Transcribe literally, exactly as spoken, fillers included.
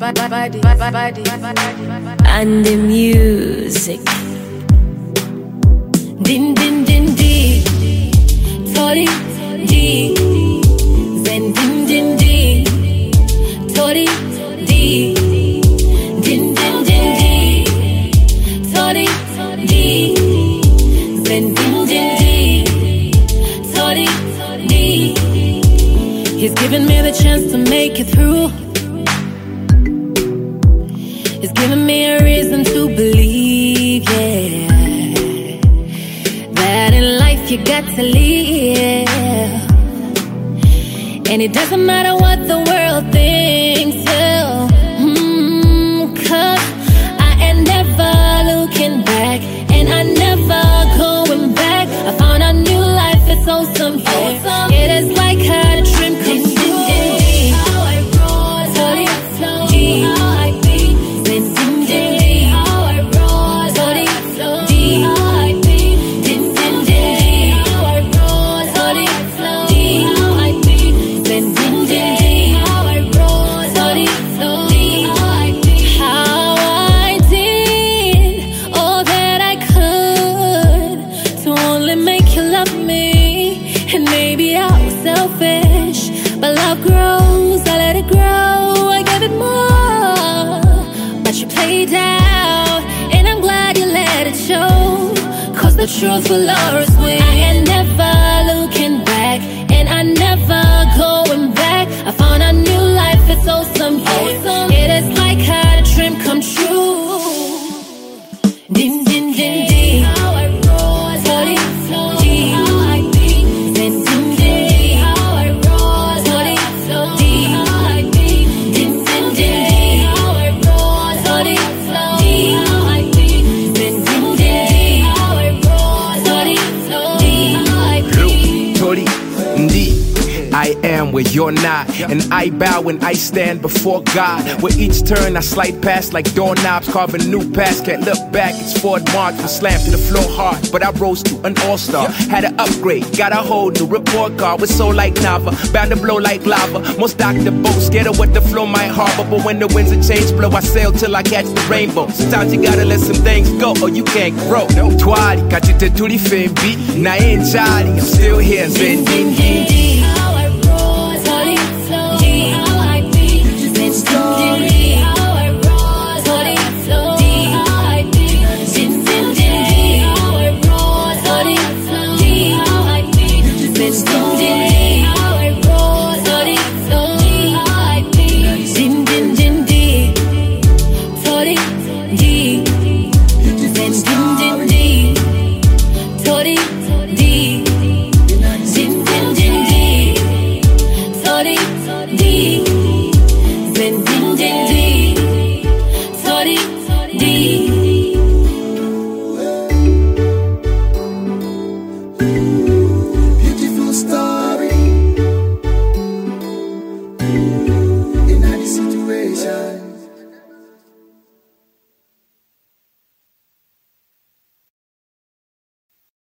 and the music. Din din din di, tori di, zen din din di, tori di, din din din di, tori di, zen din din di, tori di. He's given me the chance to make it through. He's given me a reason to believe, yeah, that in life you got to live. And it doesn't matter what the world thinks, yeah. mm, Cause I ain't never looking back, and I never going back. I found a new life, it's awesome, yeah. It is like how a dream comes true. The truth will always win. I ain't never looking back, and I never going back. I found a new life, it's awesome, yeah. It is like how a dream come true. Din din din din, how I roll, sorry, sorry, how I be. Din din din din, how I roll, sorry, sorry, how I be. Din din din din, how I roll, sorry, sorry, how I be. Din din din din. I am where you're not, and I bow when I stand before God. With each turn I slide past like doorknobs, carving new paths, can't look back. It's forward march, I slammed to the floor hard, but I rose to an all-star. Had an upgrade, got a whole new report card with soul like lava, bound to blow like lava. Most doctor boats scared of what the flow might harbor, but when the winds of change blow, I sail till I catch the rainbow. Sometimes you gotta let some things go, or you can't grow. Twali, kachite tuli fembi, na enjali, I'm still here, zen din din din. It's